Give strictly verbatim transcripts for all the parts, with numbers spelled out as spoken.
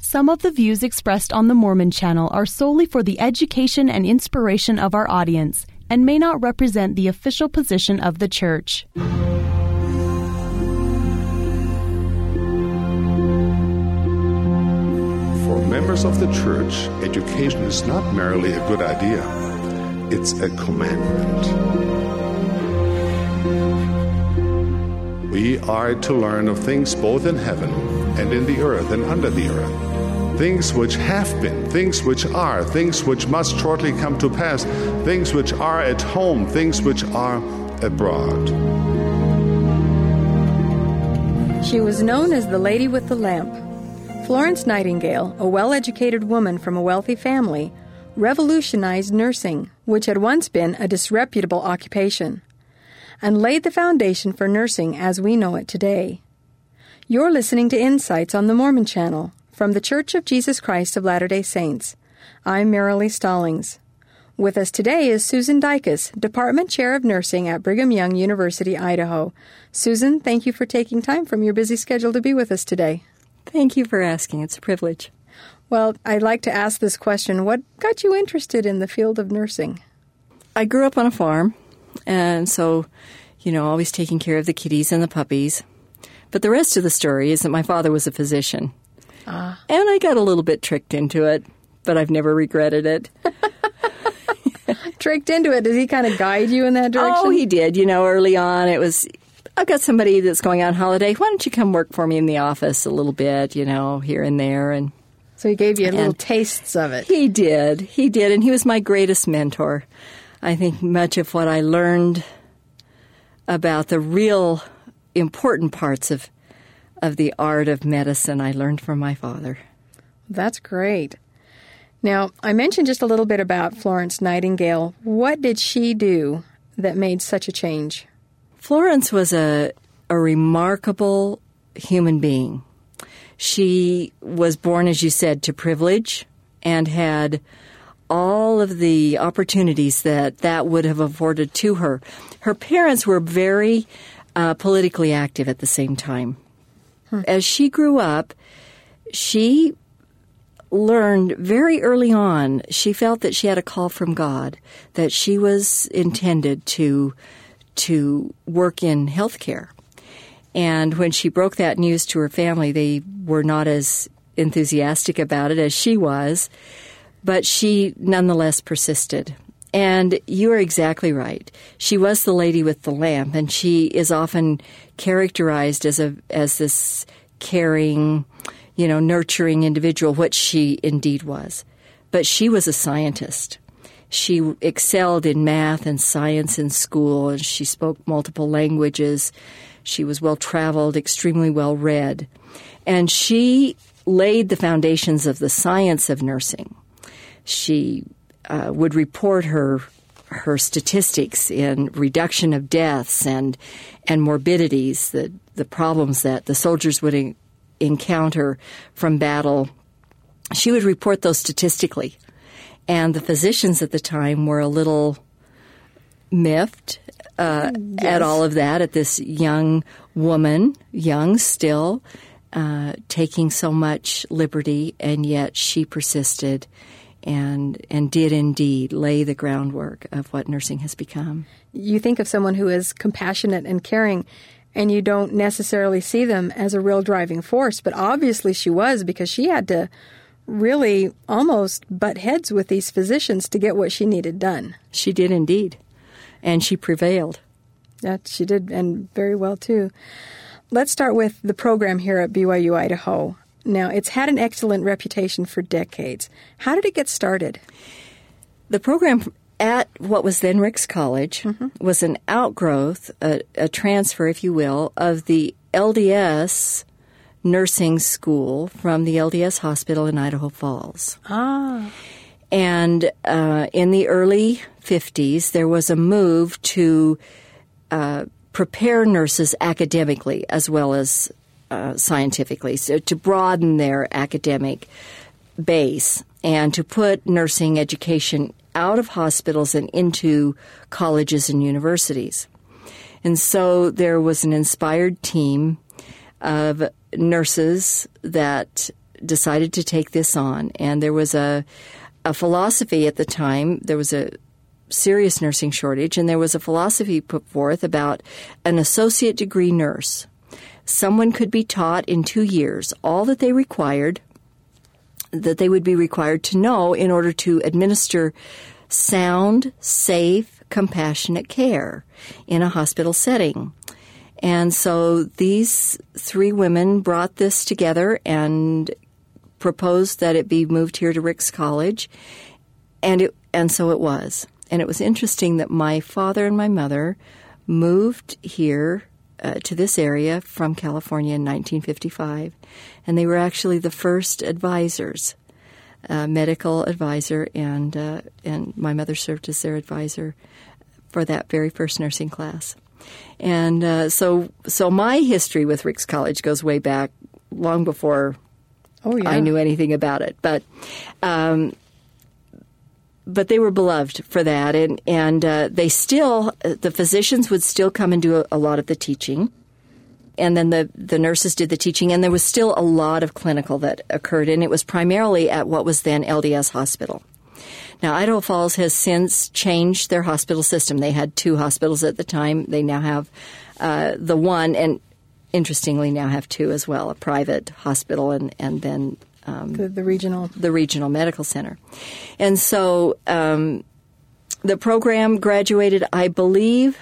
Some of the views expressed on the Mormon Channel are solely for the education and inspiration of our audience and may not represent the official position of the Church. For members of the Church, education is not merely a good idea, it's a commandment. We are to learn of things both in heaven and in the earth and under the earth. Things which have been, things which are, things which must shortly come to pass, things which are at home, things which are abroad. She was known as the Lady with the Lamp. Florence Nightingale, a well-educated woman from a wealthy family, revolutionized nursing, which had once been a disreputable occupation, and laid the foundation for nursing as we know it today. You're listening to Insights on the Mormon Channel from the Church of Jesus Christ of Latter-day Saints. I'm Marilee Stallings. With us today is Susan Dicus, Department Chair of Nursing at Brigham Young University, Idaho. Susan, thank you for taking time from your busy schedule to be with us today. Thank you for asking. It's a privilege. Well, I'd like to ask this question. What got you interested in the field of nursing? I grew up on a farm. And so, you know, always taking care of the kitties and the puppies. But the rest of the story is that my father was a physician. Ah. And I got a little bit tricked into it, but I've never regretted it. Tricked into it? Did he kind of guide you in that direction? Oh, he did. You know, early on it was, I've got somebody that's going on holiday. Why don't you come work for me in the office a little bit, you know, here and there. And so he gave you little tastes of it. He did. He did. And he was my greatest mentor. I think much of what I learned about the real important parts of of the art of medicine I learned from my father. That's great. Now, I mentioned just a little bit about Florence Nightingale. What did she do that made such a change? Florence was a a remarkable human being. She was born, as you said, to privilege and had all of the opportunities that that would have afforded to her. Her parents were very uh, politically active at the same time. Hmm. As she grew up, she learned very early on, she felt that she had a call from God, that she was intended to to work in healthcare. And when she broke that news to her family, they were not as enthusiastic about it as she was. But she nonetheless persisted. And you are exactly right. She was the lady with the lamp, and she is often characterized as a as this caring, you know, nurturing individual, which she indeed was. But she was a scientist. She excelled in math and science in school, and she spoke multiple languages. She was well-traveled, extremely well-read. And she laid the foundations of the science of nursing. She uh, would report her her statistics in reduction of deaths and and morbidities, the the problems that the soldiers would en- encounter from battle. She would report those statistically, and the physicians at the time were a little miffed uh, yes. at all of that. At this young woman, young still, uh, taking so much liberty, and yet she persisted. And and did indeed lay the groundwork of what nursing has become. You think of someone who is compassionate and caring, and you don't necessarily see them as a real driving force, but obviously she was, because she had to really almost butt heads with these physicians to get what she needed done. She did indeed, and she prevailed. That she did, and very well too. Let's start with the program here at B Y U Idaho. Now, it's had an excellent reputation for decades. How did it get started? The program at what was then Ricks College mm-hmm. was an outgrowth, a, a transfer, if you will, of the L D S nursing school from the L D S hospital in Idaho Falls. Ah. And uh, in the early fifties, there was a move to uh, prepare nurses academically as well as Uh, scientifically, so to broaden their academic base and to put nursing education out of hospitals and into colleges and universities. And so there was an inspired team of nurses that decided to take this on. And there was a, a philosophy at the time. There was a serious nursing shortage, and there was a philosophy put forth about an associate degree nurse. Someone could be taught in two years all that they required, that they would be required to know in order to administer sound, safe, compassionate care in a hospital setting. And so these three women brought this together and proposed that it be moved here to Ricks College, and it and so it was. And it was interesting that my father and my mother moved here uh, to this area from California in nineteen fifty-five, and they were actually the first advisors, uh, medical advisor, and uh, and my mother served as their advisor for that very first nursing class. And uh, so so my history with Ricks College goes way back, long before oh, yeah. I knew anything about it. But um, but they were beloved for that, and and uh, they still the physicians would still come and do a, a lot of the teaching, and then the the nurses did the teaching, and there was still a lot of clinical that occurred, and it was primarily at what was then L D S Hospital. Now, Idaho Falls has since changed their hospital system. They had two hospitals at the time. They now have uh, the one, and interestingly now have two as well, a private hospital and, and then um, the, the regional the regional medical center. And so um, the program graduated, I believe,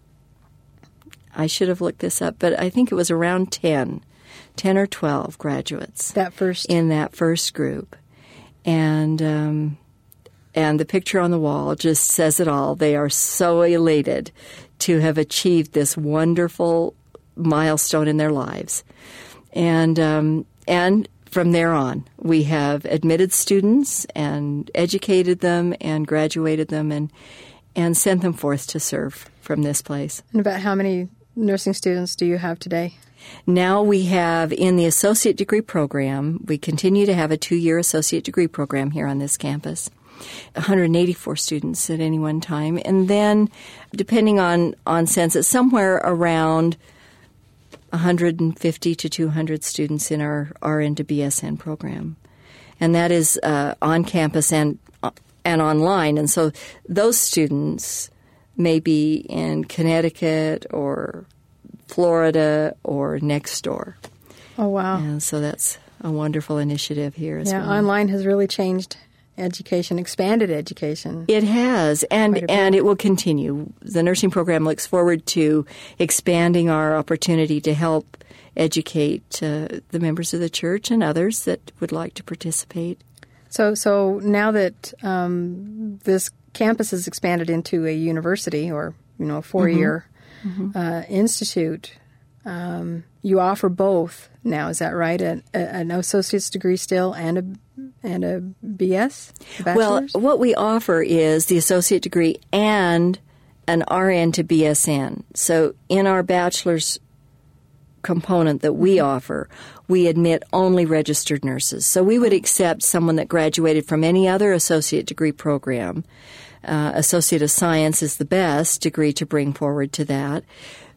I should have looked this up, but I think it was around ten, ten or twelve graduates. That first. In that first group. And... Um, And the picture on the wall just says it all. They are so elated to have achieved this wonderful milestone in their lives. And um, and from there on, we have admitted students and educated them and graduated them and and sent them forth to serve from this place. And about how many nursing students do you have today? Now we have, in the associate degree program, we continue to have a two-year associate degree program here on this campus. one hundred eighty-four students at any one time. And then, depending on, on census, somewhere around one hundred fifty to two hundred students in our R N to B S N program. And that is uh, on campus and and online. And so those students may be in Connecticut or Florida or next door. Oh, wow. And so that's a wonderful initiative here as yeah, well. Yeah, online has really changed education, expanded education. It has, and and it will continue. The nursing program looks forward to expanding our opportunity to help educate uh, the members of the church and others that would like to participate. So, so now that um, this campus has expanded into a university, or you know, a four-year mm-hmm. Mm-hmm. Uh, institute, um, you offer both now. Is that right? A, a, an associate's degree still, and a and a B S, a bachelor's? Well, what we offer is the associate degree and an R N to B S N. So in our bachelor's component that we mm-hmm. offer, we admit only registered nurses. So we would accept someone that graduated from any other associate degree program. Uh, Associate of Science is the best degree to bring forward to that.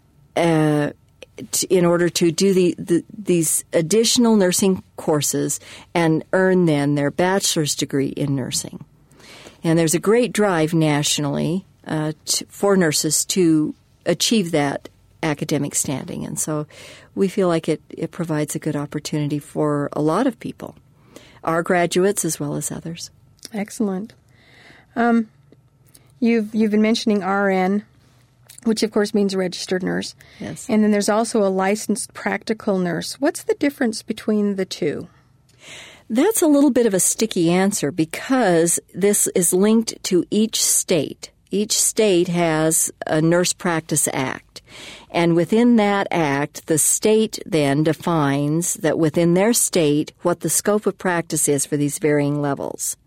Uh, in order to do the, the these additional nursing courses and earn then their bachelor's degree in nursing. And there's a great drive nationally uh, to, for nurses to achieve that academic standing. And so we feel like it, it provides a good opportunity for a lot of people, our graduates as well as others. Excellent. Um, you've you've been mentioning R N, which of course means registered nurse. Yes. And then there's also a licensed practical nurse. What's the difference between the two? That's a little bit of a sticky answer because this is linked to each state. Each state has a Nurse Practice Act. And within that act, the state then defines that within their state what the scope of practice is for these varying levels.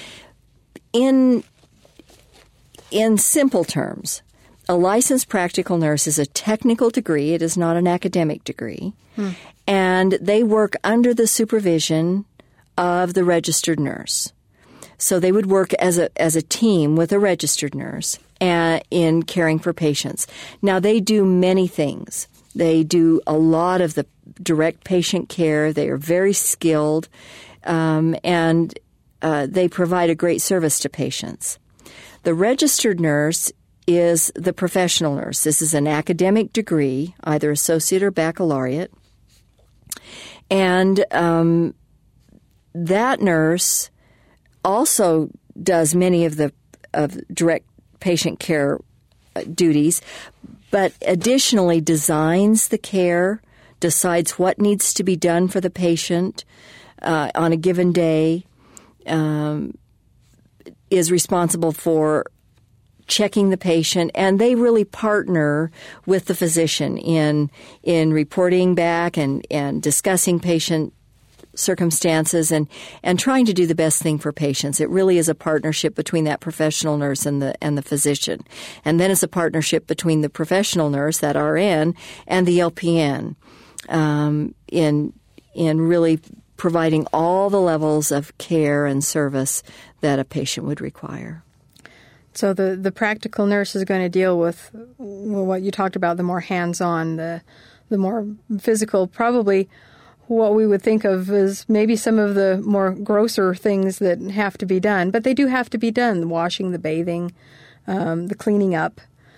In, in simple terms, a licensed practical nurse is a technical degree. It is not an academic degree. Hmm. And they work under the supervision of the registered nurse. So they would work as a as a team with a registered nurse uh, in caring for patients. Now, they do many things. They do a lot of the direct patient care. They are very skilled, um, and uh, they provide a great service to patients. The registered nurse is the professional nurse. This is an academic degree, either associate or baccalaureate. And um, that nurse also does many of the of direct patient care duties, but additionally designs the care, decides what needs to be done for the patient uh, on a given day, um, is responsible for checking the patient, and they really partner with the physician in in reporting back and, and discussing patient circumstances and, and trying to do the best thing for patients. It really is a partnership between that professional nurse and the and the physician. And then it's a partnership between the professional nurse, that R N, and the L P N um, in in really providing all the levels of care and service that a patient would require. So the, the practical nurse is going to deal with well, what you talked about, the more hands-on, the the more physical, probably what we would think of as maybe some of the more grosser things that have to be done. But they do have to be done, the washing, the bathing, um, the cleaning up,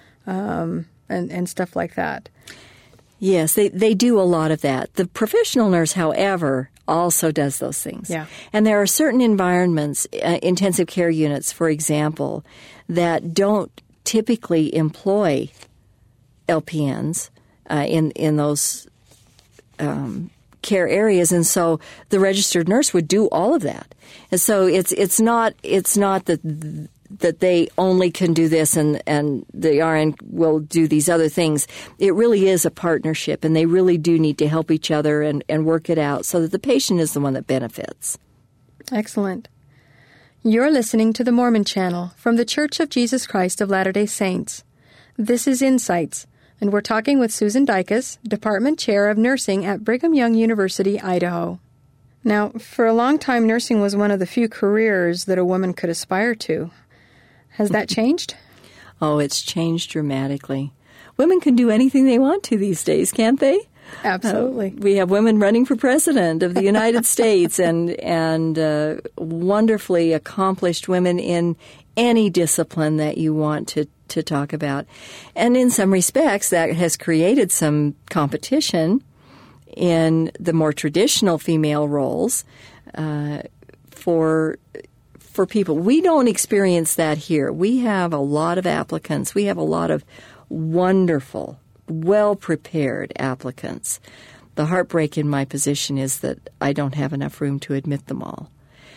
um, and, and stuff like that. Yes, they, they do a lot of that. The professional nurse, however, also does those things. Yeah. And there are certain environments, uh, intensive care units, for example, that don't typically employ L P Ns uh, in, in those um care areas, and so the registered nurse would do all of that. And so it's it's not it's not that that they only can do this and and the R N will do these other things. It really is a partnership, and they really do need to help each other and, and work it out so that the patient is the one that benefits. Excellent. You're listening to the Mormon Channel from the Church of Jesus Christ of Latter-day Saints. This is Insights, and we're talking with Susan Dicus, Department Chair of Nursing at Brigham Young University, Idaho. Now, for a long time, nursing was one of the few careers that a woman could aspire to. Has that changed? Oh, it's changed dramatically. Women can do anything they want to these days, can't they? Absolutely. Uh, we have women running for president of the United States and, and uh, wonderfully accomplished women in any discipline that you want to to talk about. And in some respects, that has created some competition in the more traditional female roles uh, for for people. We don't experience that here. We have a lot of applicants. We have a lot of wonderful, well-prepared applicants. The heartbreak in my position is that I don't have enough room to admit them all.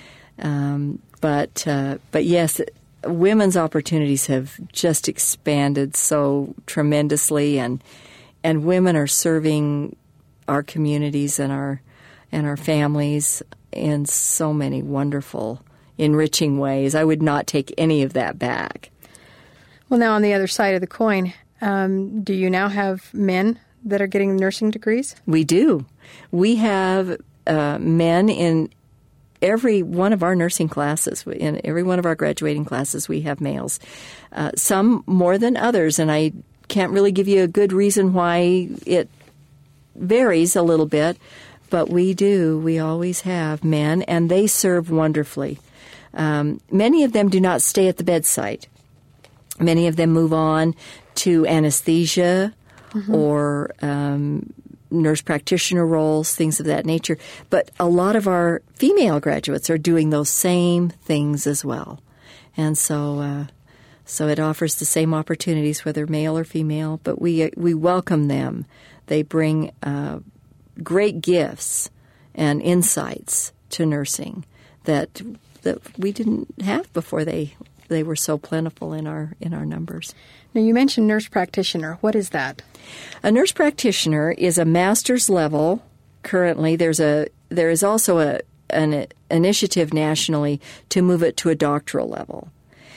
Um, but uh, but yes, women's opportunities have just expanded so tremendously, and and women are serving our communities and our and our families in so many wonderful, enriching ways. I would not take any of that back. Well, now on the other side of the coin, um, do you now have men that are getting nursing degrees? We do. We have uh, men in every one of our nursing classes. In every one of our graduating classes, we have males. Uh, some more than others, and I can't really give you a good reason why it varies a little bit, but we do. We always have men, and they serve wonderfully. Um, many of them do not stay at the bedside. Many of them move on to anesthesia mm-hmm. or um, nurse practitioner roles, things of that nature. But a lot of our female graduates are doing those same things as well. And so uh, so it offers the same opportunities, whether male or female, but we we welcome them. They bring uh, great gifts and insights to nursing that that we didn't have before they they were so plentiful in our in our numbers. Now, you mentioned nurse practitioner. What is that? A nurse practitioner is a master's level. Currently, there's a there is also a an initiative nationally to move it to a doctoral level.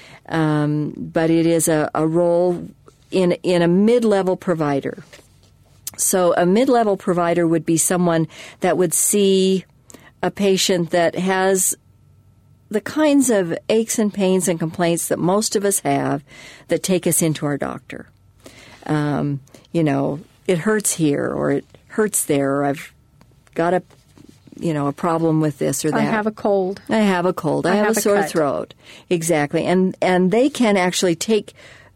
Um, but it is a, a role in in a mid-level provider. So a mid-level provider would be someone that would see a patient that has the kinds of aches and pains and complaints that most of us have that take us into our doctor. Um, you know, it hurts here, or it hurts there, or I've got a, you know, a problem with this or that. I have a cold. I have a cold. I, I have, have a sore cut. throat. Exactly. And and they can actually take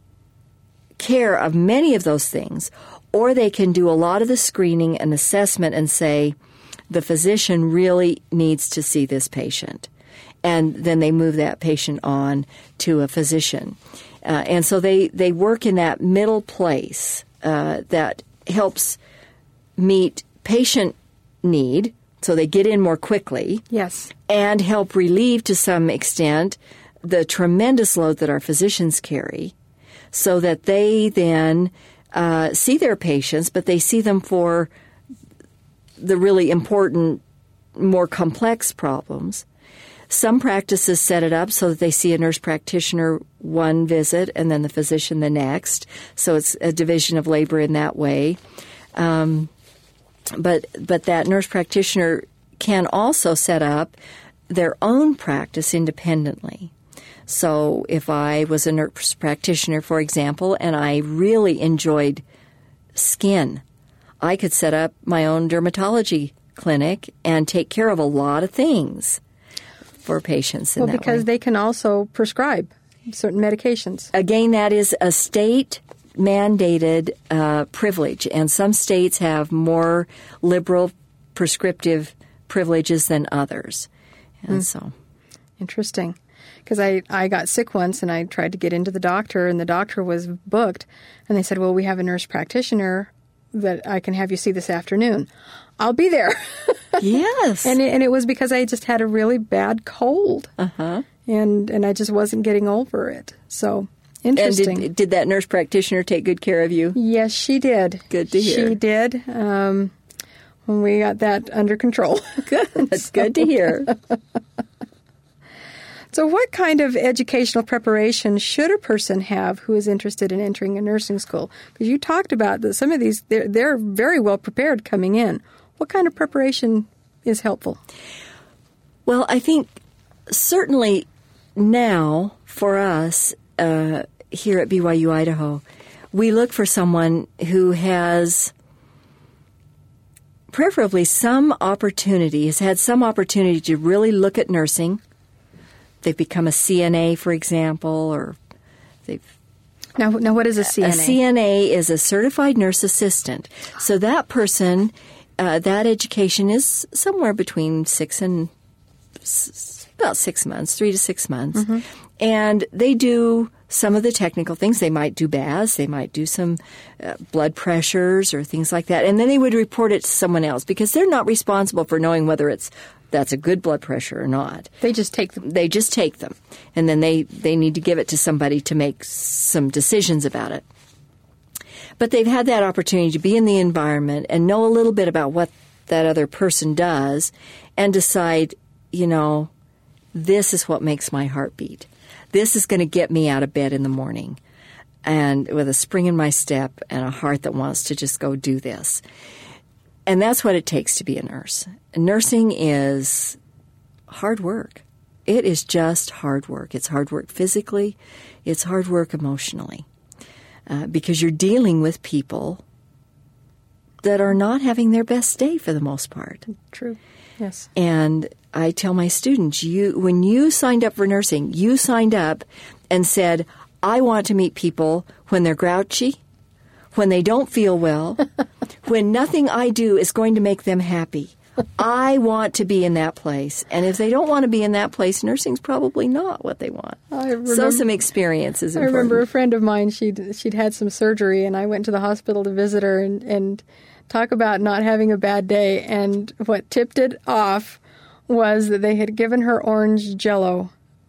care of many of those things, or they can do a lot of the screening and assessment and say, the physician really needs to see this patient. And then they move that patient on to a physician. Uh, and so they, they work in that middle place uh, that helps meet patient need, so they get in more quickly. Yes. And help relieve to some extent the tremendous load that our physicians carry, so that they then uh, see their patients, but they see them for the really important, more complex problems. Some practices set it up so that they see a nurse practitioner one visit and then the physician the next. So it's a division of labor in that way. Um, but but that nurse practitioner can also set up their own practice independently. So if I was a nurse practitioner, for example, and I really enjoyed skin, I could set up my own dermatology clinic and take care of a lot of things for patients in well, that because way. They can also prescribe certain medications. Again, that is a state-mandated uh, privilege, and some states have more liberal prescriptive privileges than others. And mm. so, interesting. Because I, I got sick once, and I tried to get into the doctor, and the doctor was booked, and they said, well, we have a nurse practitioner that I can have you see this afternoon. I'll be there. Yes. And it, and it was because I just had a really bad cold. Uh-huh. And and I just wasn't getting over it. So, interesting. And did, did that nurse practitioner take good care of you? Yes, she did. Good to hear. She did. Um, when we got that under control. Good. That's so good to hear. So what kind of educational preparation should a person have who is interested in entering a nursing school? Because you talked about that some of these, they're, they're very well prepared coming in. What kind of preparation is helpful? Well, I think certainly now for us uh, here at B Y U Idaho, we look for someone who has preferably some opportunity, has had some opportunity to really look at nursing. They've become a C N A, for example, or they've... Now, now what is a C N A? A C N A is a certified nurse assistant. So that person, uh, that education is somewhere between six and s- about six months, three to six months. Mm-hmm. And they do some of the technical things. They might do baths. They might do some uh, blood pressures or things like that. And then they would report it to someone else because they're not responsible for knowing whether it's that's a good blood pressure or not. They just take them. They just take them. And then they, they need to give it to somebody to make some decisions about it. But they've had that opportunity to be in the environment and know a little bit about what that other person does and decide, you know, this is what makes my heart beat. This is going to get me out of bed in the morning and with a spring in my step and a heart that wants to just go do this. And that's what it takes to be a nurse. Nursing is hard work. It is just hard work. It's hard work physically. It's hard work emotionally. Uh, because you're dealing with people that are not having their best day for the most part. True. Yes. And I tell my students, you when you signed up for nursing, you signed up and said, I want to meet people when they're grouchy, when they don't feel well, when nothing I do is going to make them happy. I want to be in that place. And if they don't want to be in that place, nursing's probably not what they want. I remember, so some experience is important. I remember a friend of mine, she'd, she'd had some surgery, and I went to the hospital to visit her and, and talk about not having a bad day. And what tipped it off was that they had given her orange Jell-O.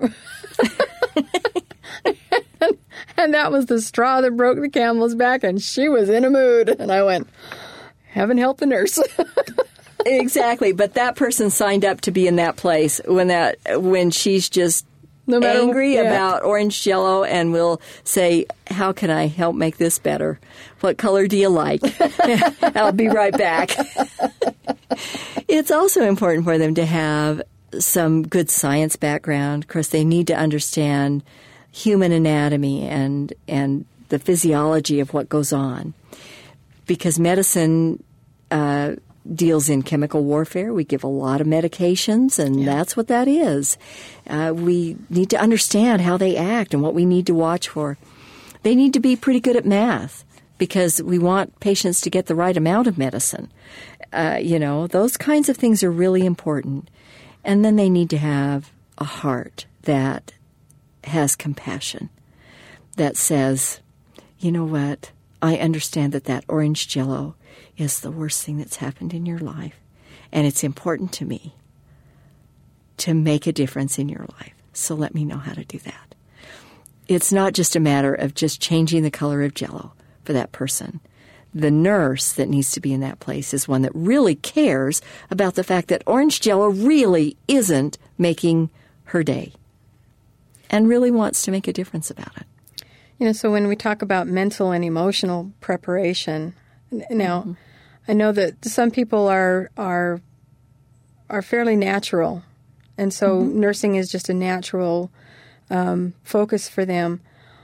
And that was the straw that broke the camel's back, and she was in a mood. And I went, heaven help the nurse. Exactly, but that person signed up to be in that place when that when she's just no matter, angry yeah. about orange Jell-O and will say, how can I help make this better? What color do you like? I'll be right back. It's also important for them to have some good science background. Of course, they need to understand human anatomy and and the physiology of what goes on. because medicine uh, deals in chemical warfare. We give a lot of medications, and yeah. that's what that is. Uh, we need to understand how they act and what we need to watch for. They need to be pretty good at math because we want patients to get the right amount of medicine. Uh, you know, those kinds of things are really important. And then they need to have a heart that has compassion, that says, you know what, I understand that that orange Jell-O is the worst thing that's happened in your life, and it's important to me to make a difference in your life, so let me know how to do that. It's not just a matter of just changing the color of Jell-O for that person. The nurse that needs to be in that place is one that really cares about the fact that orange Jell-O really isn't making her day and really wants to make a difference about it. You know, so when we talk about mental and emotional preparation, now, mm-hmm. I know that some people are are are fairly natural, and so mm-hmm. nursing is just a natural um, focus for them.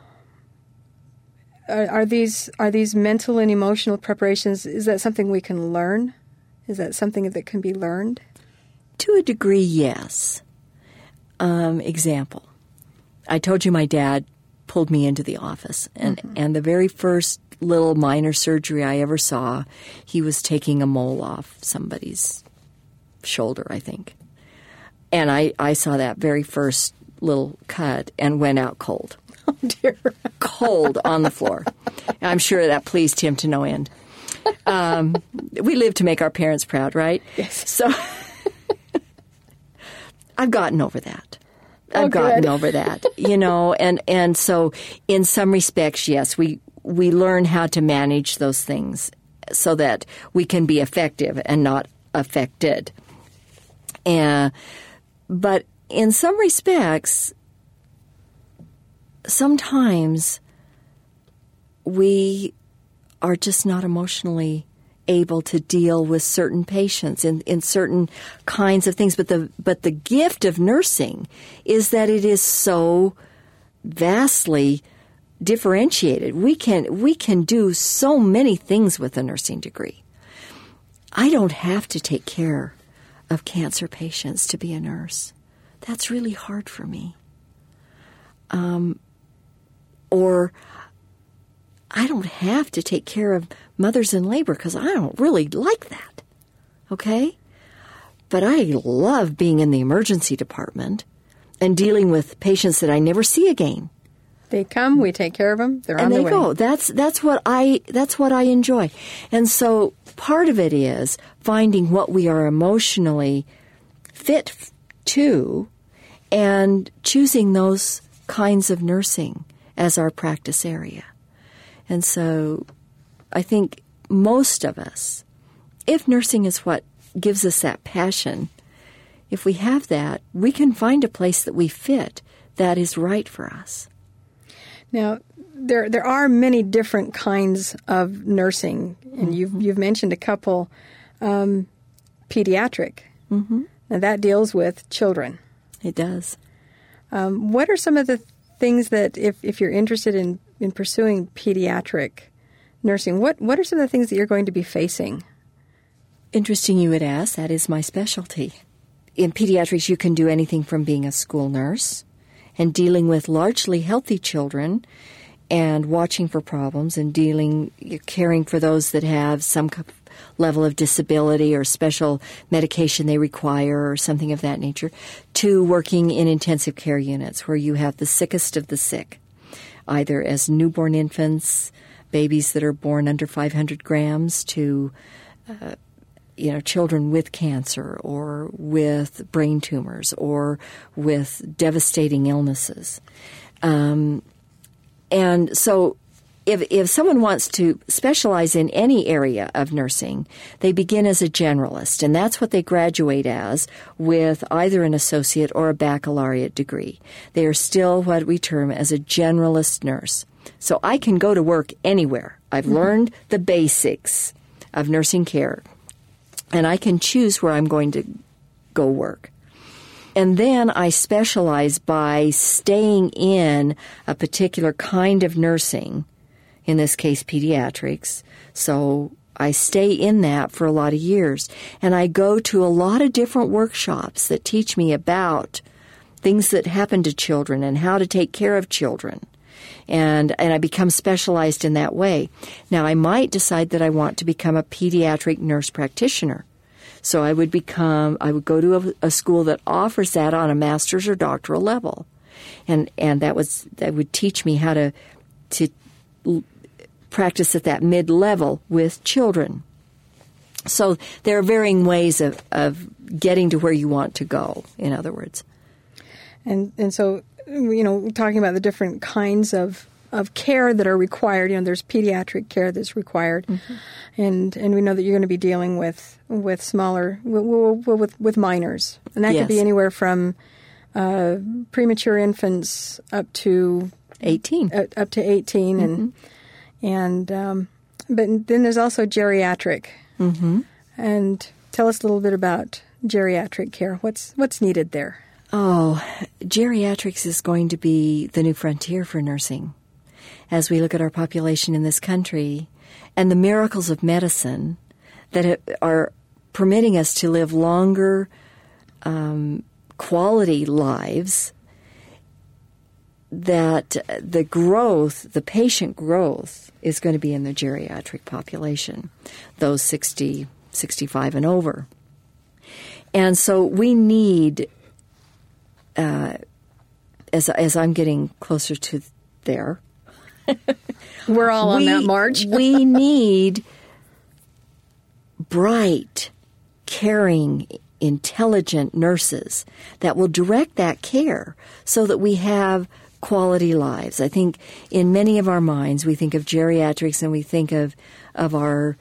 Are, are these are these mental and emotional preparations? Is that something we can learn? Is that something that can be learned? To a degree, yes. Um, example: I told you my dad pulled me into the office, and mm-hmm. and the very first little minor surgery I ever saw, he was taking a mole off somebody's shoulder, I think. And I, I saw that very first little cut and went out cold. Oh, dear. Cold on the floor. I'm sure that pleased him to no end. Um, we live to make our parents proud, right? Yes. So I've gotten over that. I've oh, gotten good. over that, you know, and, and so in some respects, yes, we, we learn how to manage those things so that we can be effective and not affected. And, but in some respects, sometimes we are just not emotionally able to deal with certain patients in, in certain kinds of things. But the but the gift of nursing is that it is so vastly differentiated. We can we can do so many things with a nursing degree. I don't have to take care of cancer patients to be a nurse. That's really hard for me. Um, or I don't have to take care of mothers in labor because I don't really like that, okay? But I love being in the emergency department and dealing with patients that I never see again. They come, we take care of them, they're on their way. And they go. That's that's what I that's what I enjoy. And so part of it is finding what we are emotionally fit to and choosing those kinds of nursing as our practice area. And so I think most of us, if nursing is what gives us that passion, if we have that, we can find a place that we fit that is right for us. Now, there there are many different kinds of nursing, and mm-hmm. you've you've mentioned a couple. Um, pediatric, mm-hmm. and that deals with children. It does. Um, what are some of the things that, if, if you're interested in, in pursuing pediatric nursing, what, what are some of the things that you're going to be facing? Interesting you would ask. That is my specialty. In pediatrics, you can do anything from being a school nurse and dealing with largely healthy children and watching for problems and dealing, caring for those that have some level of disability or special medication they require or something of that nature, to working in intensive care units where you have the sickest of the sick, either as newborn infants, babies that are born under five hundred grams, to uh, you know, children with cancer or with brain tumors or with devastating illnesses. Um, and so if if someone wants to specialize in any area of nursing, they begin as a generalist, and that's what they graduate as with either an associate or a baccalaureate degree. They are still what we term as a generalist nurse. So I can go to work anywhere. I've mm-hmm. learned the basics of nursing care, and I can choose where I'm going to go work. And then I specialize by staying in a particular kind of nursing in this case pediatrics. So I stay in that for a lot of years. And I go to a lot of different workshops that teach me about things that happen to children and how to take care of children. And and I become specialized in that way. Now, I might decide that I want to become a pediatric nurse practitioner. So I would become, I would go to a, a school that offers that on a master's or doctoral level. And and that was that would teach me how to to l- practice at that mid-level with children. So there are varying ways of, of getting to where you want to go, in other words. And and so, you know, talking about the different kinds of, of care that are required, you know, there's pediatric care that's required. Mm-hmm. And and we know that you're going to be dealing with with smaller, with, with, with minors. And that yes. could be anywhere from uh, premature infants up to eighteen. Uh, up to eighteen. Mm-hmm. And, and um, but then there's also geriatric. Mm-hmm. And tell us a little bit about geriatric care. What's what's needed there? Oh, geriatrics is going to be the new frontier for nursing. As we look at our population in this country and the miracles of medicine that are permitting us to live longer, um, quality lives, that the growth, the patient growth, is going to be in the geriatric population, those sixty, sixty-five and over. And so we need... Uh, as as I'm getting closer to there, we're all we, on that march. We need bright, caring, intelligent nurses that will direct that care so that we have quality lives. I think in many of our minds we think of geriatrics and we think of of our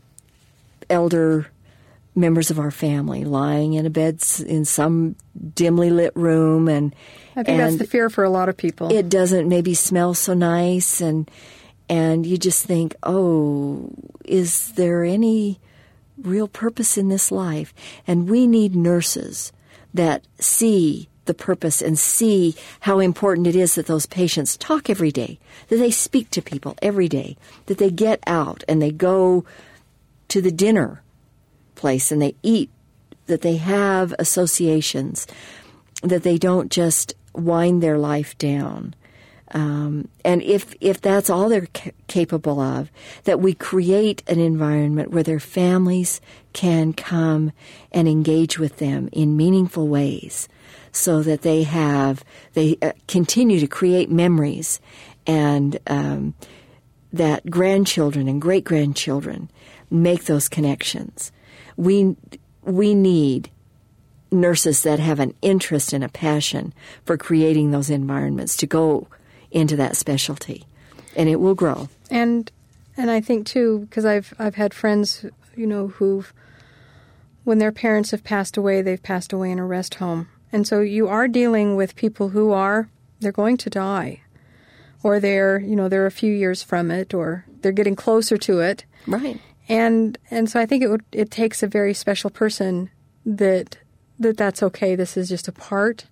elder members of our family lying in a bed in some dimly lit room, and I think and that's the fear for a lot of people. It doesn't maybe smell so nice, and and you just think, oh, is there any real purpose in this life? And we need nurses that see the purpose and see how important it is that those patients talk every day, that they speak to people every day, that they get out and they go to the dinner place and they eat, that they have associations, that they don't just wind their life down. Um, and if if that's all they're ca- capable of, that we create an environment where their families can come and engage with them in meaningful ways so that they have, they uh, continue to create memories, and um, that grandchildren and great-grandchildren make those connections. We we need nurses that have an interest and a passion for creating those environments to go into that specialty, and it will grow. And and I think too, because I've I've had friends, you know, who've, when their parents have passed away, they've passed away in a rest home, and so you are dealing with people who are they're going to die, or they're you know they're a few years from it, or they're getting closer to it, right. And and so I think it would, it takes a very special person that that that's okay. This is just a part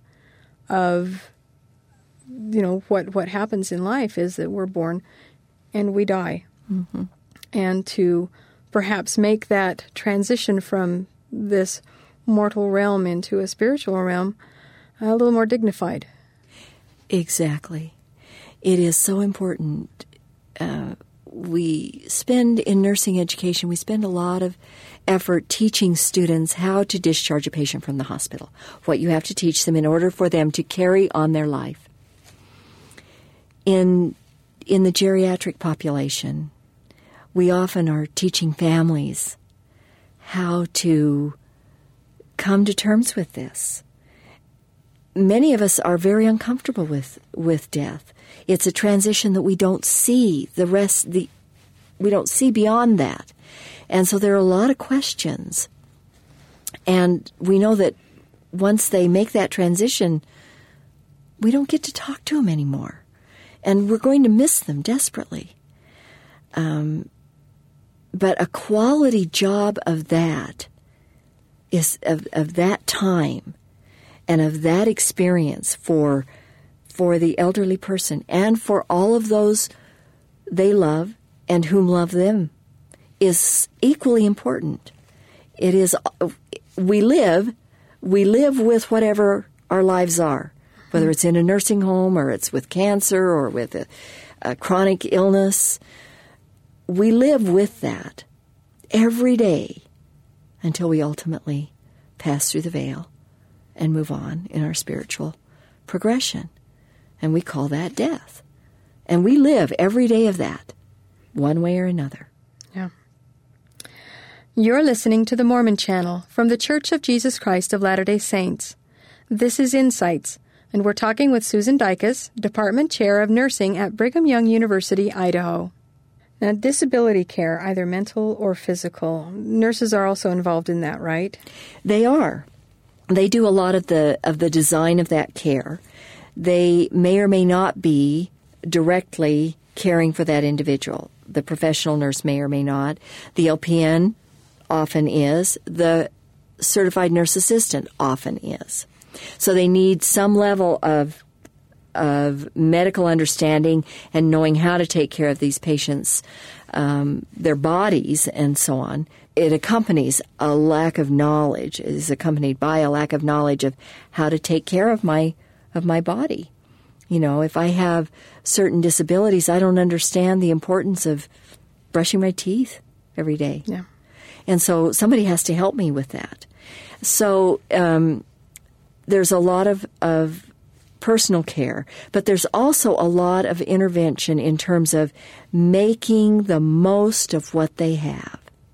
of, you know, what what happens in life is that we're born and we die. Mm-hmm. And to perhaps make that transition from this mortal realm into a spiritual realm a little more dignified. Exactly. It is so important. Uh, we spend in nursing education, we spend a lot of effort teaching students how to discharge a patient from the hospital, what you have to teach them in order for them to carry on their life. In in the geriatric population, we often are teaching families how to come to terms with this. Many of us are very uncomfortable with, with death. It's a transition that we don't see the rest, the we don't see beyond that. And so there are a lot of questions. And we know that once they make that transition, we don't get to talk to them anymore. And we're going to miss them desperately. Um, but a quality job of that is of, of that time and of that experience for for the elderly person and for all of those they love and whom love them is equally important. It is, we live, we live with whatever our lives are, whether it's in a nursing home or it's with cancer or with a, a chronic illness. We live with that every day until we ultimately pass through the veil and move on in our spiritual progression. And we call that death. And we live every day of that, one way or another. Yeah. You're listening to the Mormon Channel from the Church of Jesus Christ of Latter-day Saints. This is Insights, and we're talking with Susan Dicus, Department Chair of Nursing at Brigham Young University, Idaho. Now, disability care, either mental or physical, nurses are also involved in that, right? They are. They do a lot of the of the design of that care. They may or may not be directly caring for that individual. The professional nurse may or may not. The L P N often is. The certified nurse assistant often is. So they need some level of of medical understanding and knowing how to take care of these patients, um, their bodies, and so on. It accompanies a lack of knowledge. It is accompanied by a lack of knowledge of how to take care of my of my body. You know, if I have certain disabilities, I don't understand the importance of brushing my teeth every day. Yeah. And so somebody has to help me with that. So um, there's a lot of, of personal care, but there's also a lot of intervention in terms of making the most of what they have.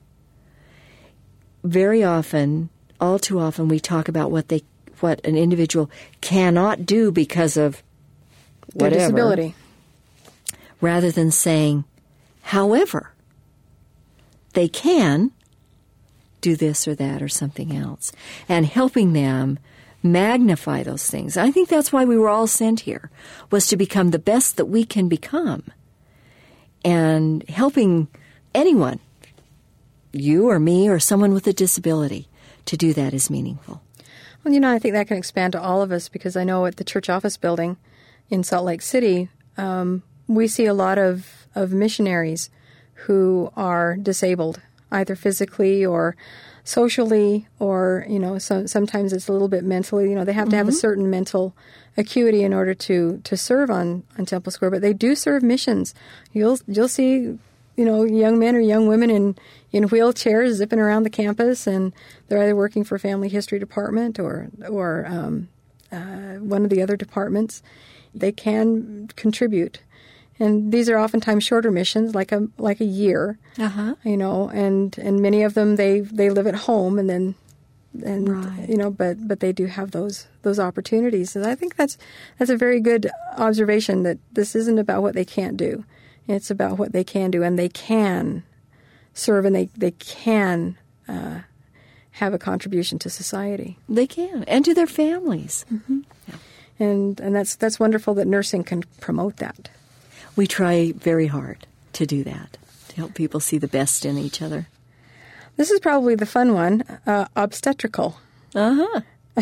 Very often, all too often, we talk about what they, what an individual cannot do because of whatever, their disability, rather than saying, however, they can do this or that or something else, and helping them magnify those things. I think that's why we were all sent here, was to become the best that we can become. And helping anyone, you or me or someone with a disability, to do that is meaningful. Well, you know, I think that can expand to all of us, because I know at the church office building in Salt Lake City, um, we see a lot of, of missionaries who are disabled, either physically or socially, or, you know, so, sometimes it's a little bit mentally. You know, they have to mm-hmm. have a certain mental acuity in order to, to serve on, on Temple Square, but they do serve missions. You'll you'll see, you know, young men or young women in, in wheelchairs zipping around the campus, and they're either working for Family History Department or or um, uh, one of the other departments. They can contribute. And these are oftentimes shorter missions, like a like a year, uh-huh. you know, and, and many of them they, they live at home, and then and right. you know, but but they do have those those opportunities. And I think that's that's a very good observation, that this isn't about what they can't do. It's about what they can do, and they can serve, and they they can uh, have a contribution to society. They can, and to their families. Mm-hmm. Yeah. And and that's that's wonderful that nursing can promote that. We try very hard to do that, to help people see the best in each other. This is probably the fun one, uh, obstetrical. Uh-huh.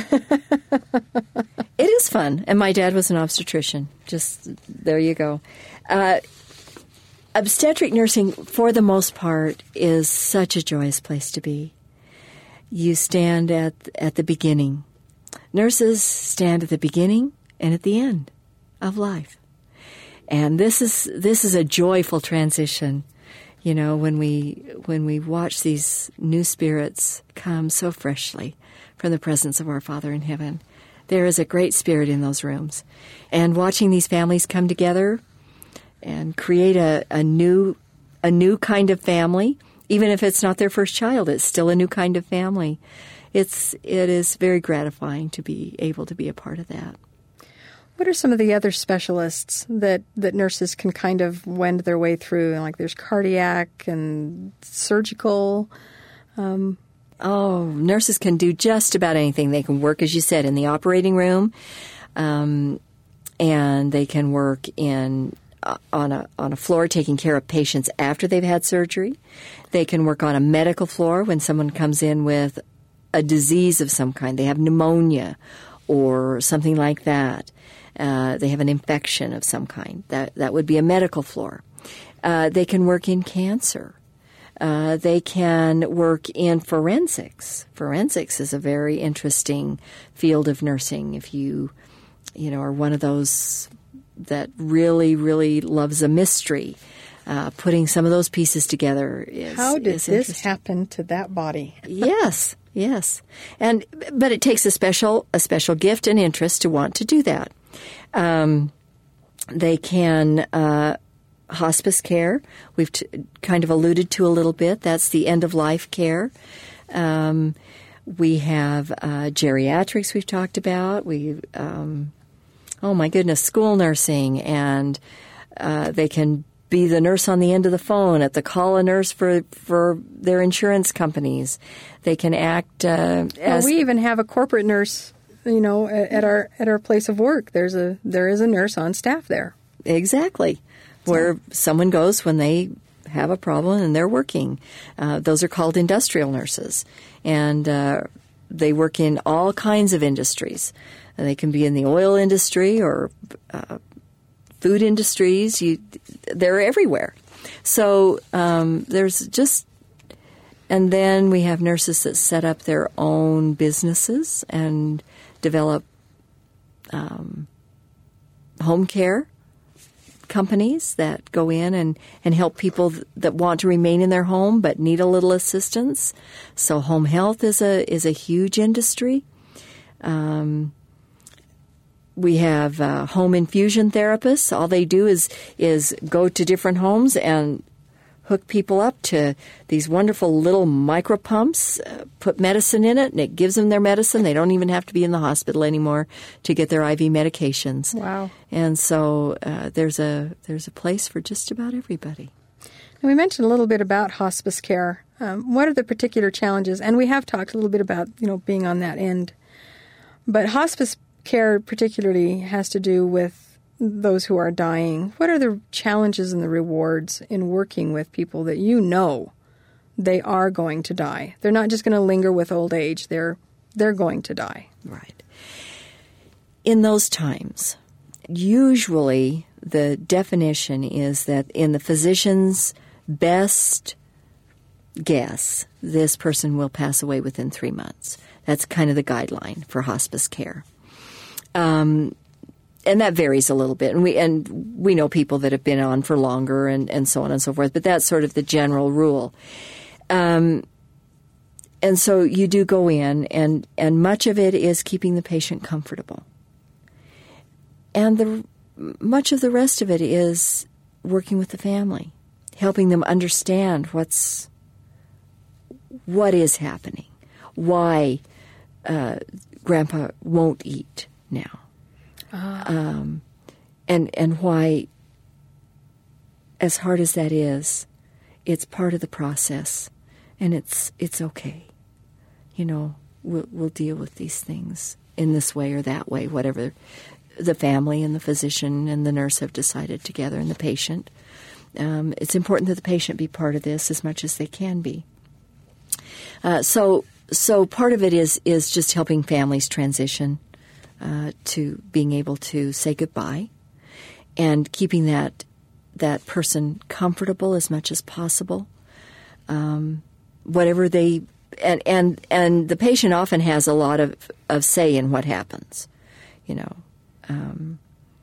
It is fun. And my dad was an obstetrician. Just, there you go. Uh, obstetric nursing, for the most part, is such a joyous place to be. You stand at at the beginning. Nurses stand at the beginning and at the end of life. And this is this is a joyful transition, you know, when we when we watch these new spirits come so freshly from the presence of our Father in heaven. There is a great spirit in those rooms. And watching these families come together and create a, a new a new kind of family, even if it's not their first child, it's still a new kind of family. It's it is very gratifying to be able to be a part of that. What are some of the other specialists that, that nurses can kind of wend their way through? Like there's cardiac and surgical. Um, oh, nurses can do just about anything. They can work, as you said, in the operating room, um, and they can work in uh, on a on a floor taking care of patients after they've had surgery. They can work on a medical floor when someone comes in with a disease of some kind. They have pneumonia or something like that. Uh, they have an infection of some kind. That that would be a medical floor. Uh, they can work in cancer. Uh, they can work in forensics. Forensics is a very interesting field of nursing. If you, you know, are one of those that really, really loves a mystery, uh, putting some of those pieces together is How did is this happen to that body? Yes, yes, and but it takes a special a special gift and interest to want to do that. Um, they can. Uh, Hospice care, we've t- kind of alluded to a little bit. That's the end-of-life care. Um, we have uh, geriatrics we've talked about. We, um, oh my goodness, school nursing, and uh, they can be the nurse on the end of the phone at the call a nurse for, for their insurance companies. They can act uh, as... Well, we even have a corporate nurse, you know, at, at our at our place of work. There's a there is a nurse on staff there. Exactly. Where someone goes when they have a problem and they're working. Uh, those are called industrial nurses. And uh, they work in all kinds of industries. And they can be in the oil industry or uh, food industries. You, they're everywhere. So um, there's just... And then we have nurses that set up their own businesses and develop um, home care companies that go in and, and help people th- that want to remain in their home but need a little assistance. So home health is a is a huge industry. Um, we have uh, home infusion therapists. All they do is is go to different homes and hook people up to these wonderful little micro pumps, uh, put medicine in it, and it gives them their medicine. They don't even have to be in the hospital anymore to get their I V medications. Wow. And so uh, there's a there's a place for just about everybody. And we mentioned a little bit about hospice care. Um, what are the particular challenges? And we have talked a little bit about, you know, being on that end. But hospice care particularly has to do with those who are dying. What are the challenges and the rewards in working with people that you know they are going to die? They're not just going to linger with old age. They're they're going to die. Right. In those times, usually the definition is that in the physician's best guess, this person will pass away within three months. That's kind of the guideline for hospice care. Um And that varies a little bit, and we and we know people that have been on for longer, and, and so on and so forth. But that's sort of the general rule. Um, and so you do go in, and and much of it is keeping the patient comfortable, and the much of the rest of it is working with the family, helping them understand what's what is happening, why uh, Grandpa won't eat now. Um, and and why, as hard as that is, it's part of the process, and it's it's okay. You know, we'll we'll deal with these things in this way or that way, whatever the family and the physician and the nurse have decided together, and the patient. Um, it's important that the patient be part of this as much as they can be. Uh, so so part of it is is just helping families transition Uh, to being able to say goodbye and keeping that that person comfortable as much as possible. Um, whatever they and, and and the patient often has a lot of, of say in what happens, you know. Um,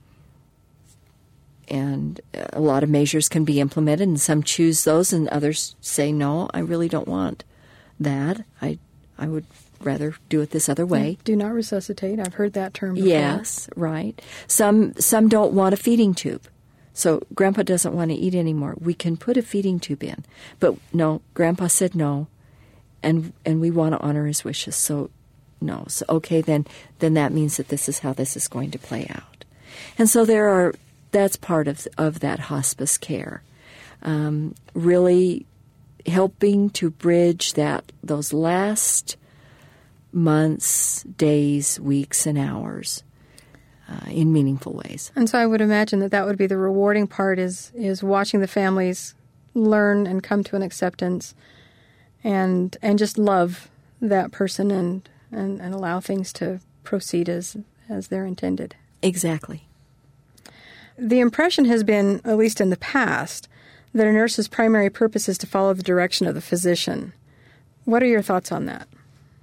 and a lot of measures can be implemented, and some choose those, and others say, no, I really don't want that. I I would rather do it this other way. Do not resuscitate. I've heard that term before. Yes, right. Some some don't want a feeding tube. So Grandpa doesn't want to eat anymore. We can put a feeding tube in. But no, Grandpa said no, and and we want to honor his wishes. So no. So okay, then then that means that this is how this is going to play out. And so there are that's part of of that hospice care. Um, really helping to bridge that those last months, days, weeks, and hours uh, in meaningful ways. And so I would imagine that that would be the rewarding part is is watching the families learn and come to an acceptance and and just love that person and, and, and allow things to proceed as, as they're intended. Exactly. The impression has been, at least in the past, that a nurse's primary purpose is to follow the direction of the physician. What are your thoughts on that?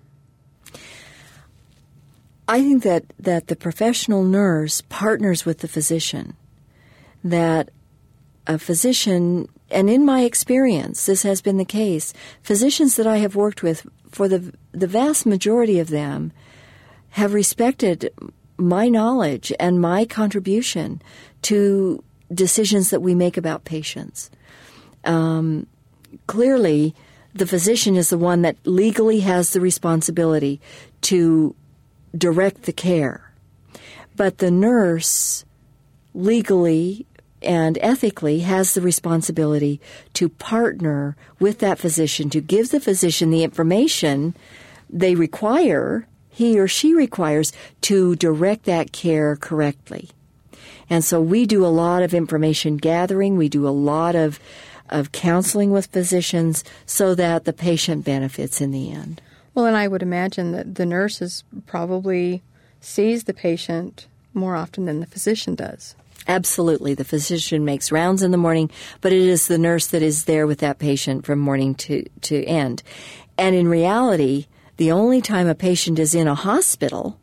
I think that, that the professional nurse partners with the physician, that a physician, and in my experience, this has been the case, physicians that I have worked with, for the the vast majority of them, have respected my knowledge and my contribution to decisions that we make about patients. Um, clearly, the physician is the one that legally has the responsibility to direct the care. But the nurse legally and ethically has the responsibility to partner with that physician, to give the physician the information they require, he or she requires, to direct that care correctly. And so we do a lot of information gathering. We do a lot of, of counseling with physicians so that the patient benefits in the end. Well, and I would imagine that the nurse is probably sees the patient more often than the physician does. Absolutely. The physician makes rounds in the morning, but it is the nurse that is there with that patient from morning to, to end. And in reality, the only time a patient is in a hospital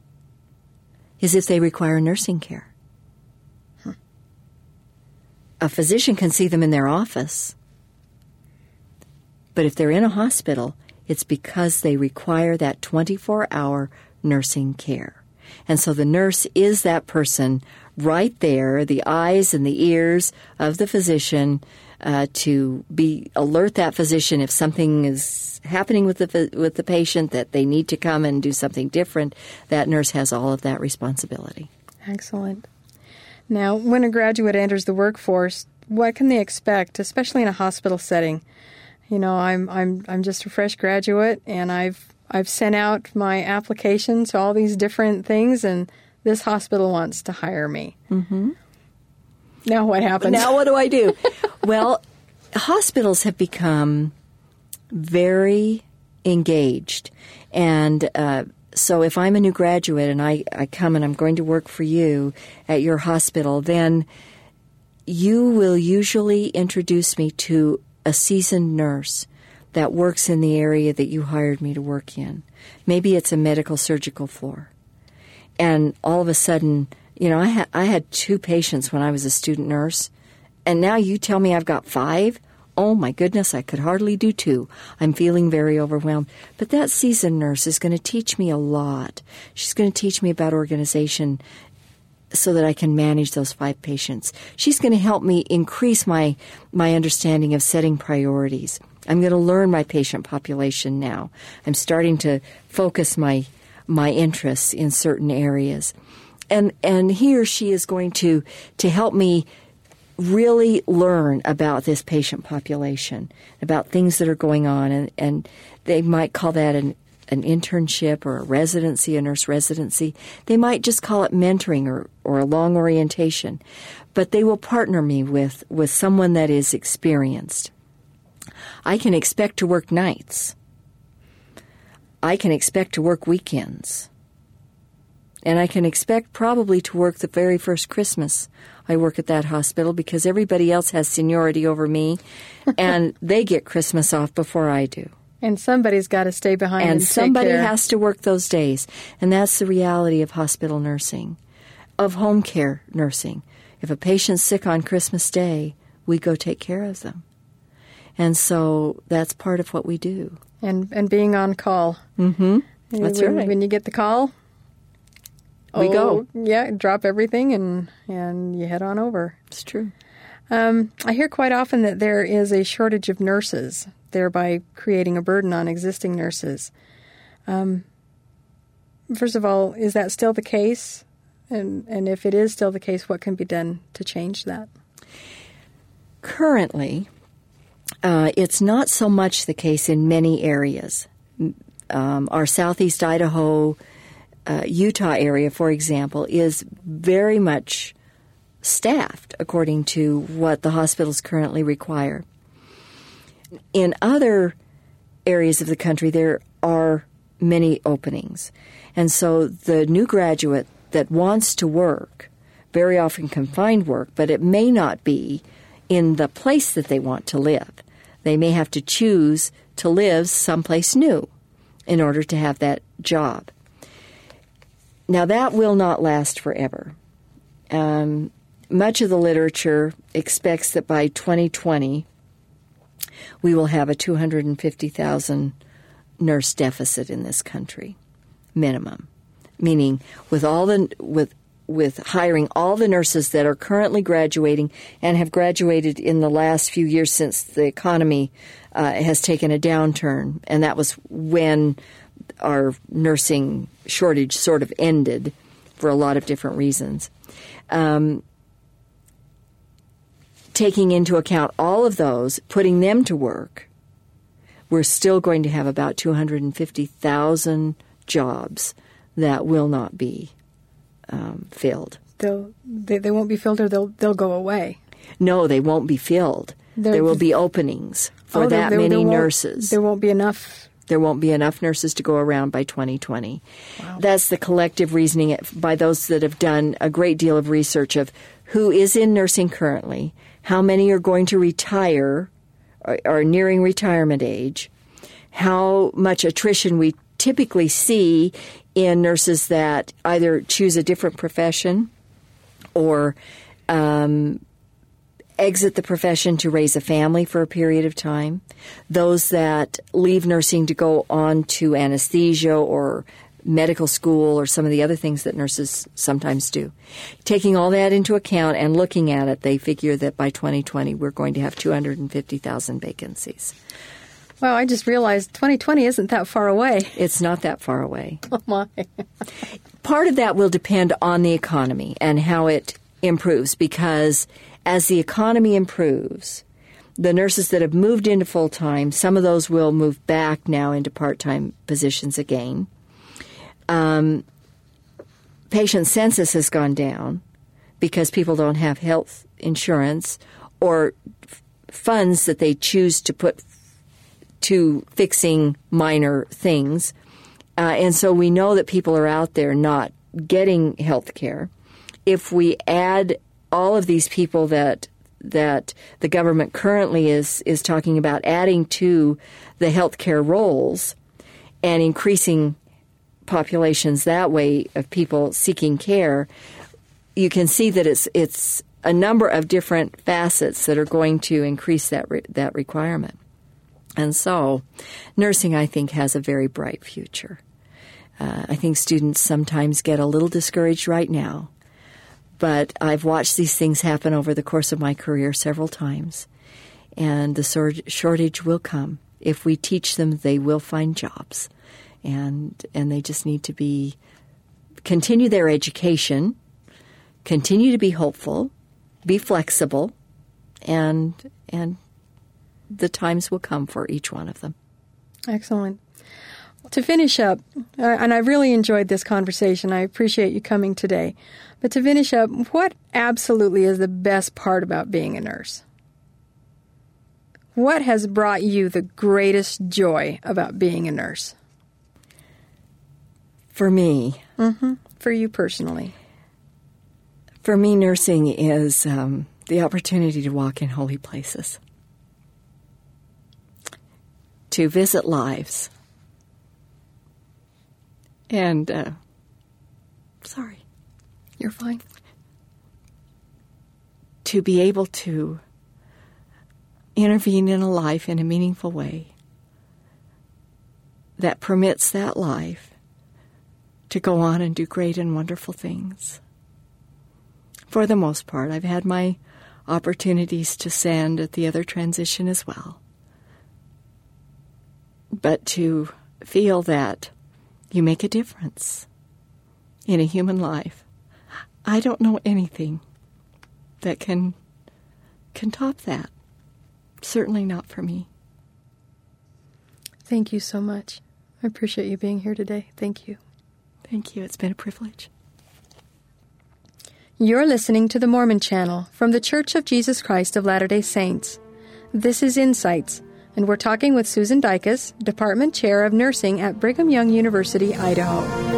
is if they require nursing care. Hmm. A physician can see them in their office, but if they're in a hospital, it's because they require that twenty-four hour nursing care. And so the nurse is that person right there, the eyes and the ears of the physician, uh, to be alert that physician if something is happening with the with the patient, that they need to come and do something different. That nurse has all of that responsibility. Excellent. Now, when a graduate enters the workforce, what can they expect, especially in a hospital setting? You know, I'm I'm I'm just a fresh graduate, and I've I've sent out my application to all these different things, and this hospital wants to hire me. Mm-hmm. Now what happens? Now what do I do? Well, hospitals have become very engaged. And uh, so if I'm a new graduate and I, I come and I'm going to work for you at your hospital, then you will usually introduce me to a seasoned nurse that works in the area that you hired me to work in. Maybe it's a medical surgical floor. And all of a sudden, you know, I, ha- I had two patients when I was a student nurse, and now you tell me I've got five? Oh, my goodness, I could hardly do two. I'm feeling very overwhelmed. But that seasoned nurse is going to teach me a lot. She's going to teach me about organization so that I can manage those five patients. She's going to help me increase my, my understanding of setting priorities. I'm going to learn my patient population now. I'm starting to focus my my interests in certain areas. And and he or she is going to, to help me really learn about this patient population, about things that are going on. And, and they might call that an, an internship or a residency, a nurse residency. They might just call it mentoring or, or a long orientation. But they will partner me with, with someone that is experienced. I can expect to work nights. I can expect to work weekends. And I can expect probably to work the very first Christmas I work at that hospital, because everybody else has seniority over me, and they get Christmas off before I do. And somebody's got to stay behind and, and somebody take care. has to work those days. And that's the reality of hospital nursing, of home care nursing. If a patient's sick on Christmas Day, we go take care of them. And so that's part of what we do. And and being on call. Mm-hmm. That's when, right. When you get the call, we oh, go. Yeah, drop everything and, and you head on over. It's true. Um, I hear quite often that there is a shortage of nurses, thereby creating a burden on existing nurses. Um, first of all, is that still the case? And and if it is still the case, what can be done to change that? Currently, uh, it's not so much the case in many areas. Um, our southeast Idaho, uh, Utah area, for example, is very much staffed according to what the hospitals currently require. In other areas of the country, there are many openings. And so the new graduate that wants to work very often can find work, but it may not be in the place that they want to live. They may have to choose to live someplace new in order to have that job. Now, that will not last forever. Um, much of the literature expects that by twenty twenty, we will have a two hundred fifty thousand nurse deficit in this country, minimum. Meaning, with all the with with hiring all the nurses that are currently graduating and have graduated in the last few years since the economy uh, has taken a downturn, and that was when our nursing shortage sort of ended for a lot of different reasons. Um, taking into account all of those, putting them to work, we're still going to have about two hundred fifty thousand jobs that will not be um, filled. They'll, they they won't be filled, or they'll they'll go away. No, they won't be filled. They're, there will be openings for oh, that there, many there nurses. There won't be enough. There won't be enough nurses to go around by twenty twenty. Wow. That's the collective reasoning by those that have done a great deal of research of who is in nursing currently, how many are going to retire or are nearing retirement age, how much attrition we typically see in nurses that either choose a different profession or um, exit the profession to raise a family for a period of time, those that leave nursing to go on to anesthesia or medical school or some of the other things that nurses sometimes do. Taking all that into account and looking at it, they figure that by twenty twenty we're going to have two hundred fifty thousand vacancies. Wow, I just realized twenty twenty isn't that far away. It's not that far away. Oh, my. Part of that will depend on the economy and how it improves, because as the economy improves, the nurses that have moved into full-time, some of those will move back now into part-time positions again. Um, patient census has gone down because people don't have health insurance or f- funds that they choose to put to fixing minor things. Uh, and so we know that people are out there not getting health care. If we add all of these people that that the government currently is is talking about adding to the healthcare rolls and increasing populations that way of people seeking care, you can see that it's it's a number of different facets that are going to increase that re- that requirement. And so, nursing, I think, has a very bright future. Uh, I think students sometimes get a little discouraged right now, but I've watched these things happen over the course of my career several times, and the shortage will come. If we teach them, they will find jobs, and and they just need to be continue their education, continue to be hopeful, be flexible, and and the times will come for each one of them. Excellent. To finish up, uh, and I really enjoyed this conversation. I appreciate you coming today. But to finish up, what absolutely is the best part about being a nurse? What has brought you the greatest joy about being a nurse? For me. Mm-hmm. For you personally. For me, nursing is um, the opportunity to walk in holy places, to visit lives, and, uh, sorry. You're fine. To be able to intervene in a life in a meaningful way that permits that life to go on and do great and wonderful things. For the most part, I've had my opportunities to send at the other transition as well. But to feel that you make a difference in a human life, I don't know anything that can can top that. Certainly not for me. Thank you so much. I appreciate you being here today. Thank you. Thank you. It's been a privilege. You're listening to the Mormon Channel from the Church of Jesus Christ of Latter-day Saints. This is Insights, and we're talking with Susan Dicus, Department Chair of Nursing at Brigham Young University, Idaho.